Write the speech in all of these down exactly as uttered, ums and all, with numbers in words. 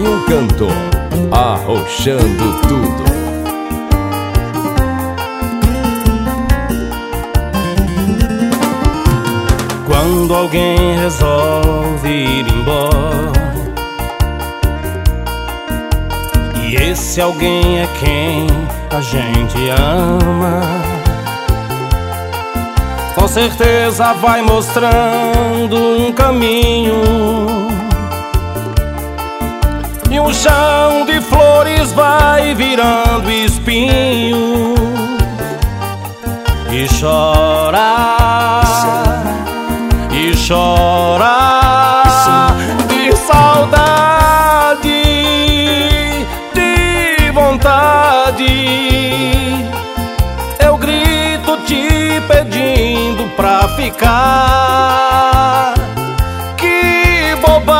um cantor, arrochando tudo. Quando alguém resolve ir embora, e esse alguém é quem a gente ama, com certeza vai mostrando um caminho, e um chão de flores vai virando espinho. E chora, e chora de saudade, de vontade. Eu grito te pedindo pra ficar. Que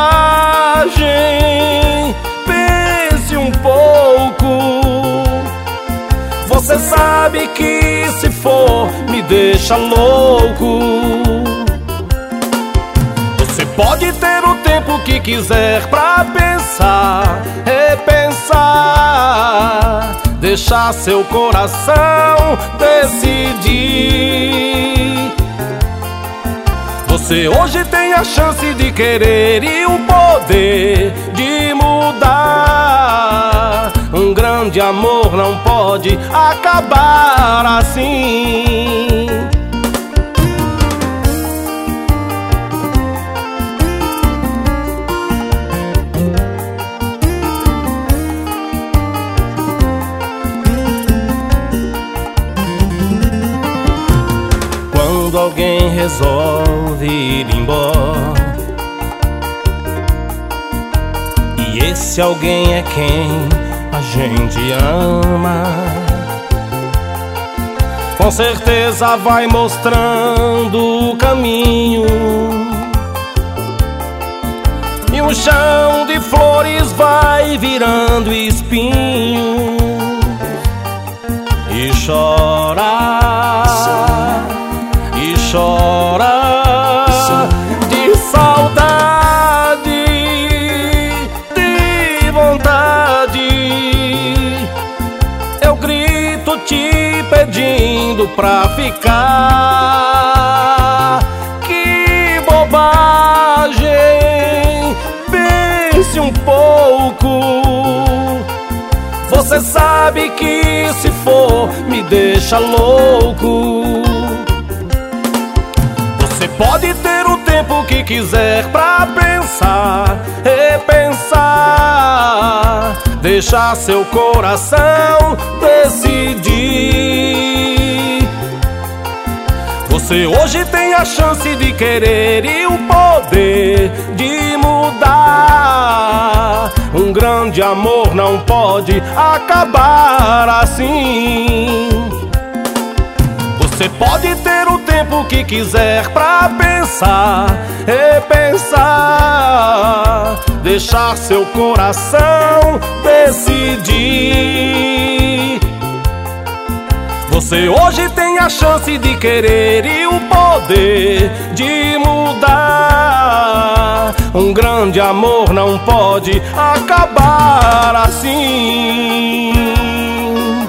bobagem, pense um pouco. Você sabe que se for me deixa louco. Você pode ter o tempo que quiser pra pensar, repensar, deixar seu coração decidir. Você hoje tem a chance de querer e o poder de mudar. Um grande amor não pode acabar assim. Quando alguém resolve ir embora, e esse alguém é quem a gente ama, com certeza vai mostrando o caminho, e um chão de flores vai virando espinho. E chora, e chora de saudade, de vontade. Eu grito te pedindo pra ficar. Que bobagem, pense um pouco. Você sabe que se for me deixa louco. Você pode ter o tempo que quiser pra pensar, repensar, deixar seu coração decidir. Você hoje tem a chance de querer e o poder de mudar. Um grande amor não pode acabar assim. Você pode ter o tempo que quiser pra pensar, repensar, deixar seu coração decidir. Você hoje tem a chance de querer e o poder de mudar. Um grande amor não pode acabar assim.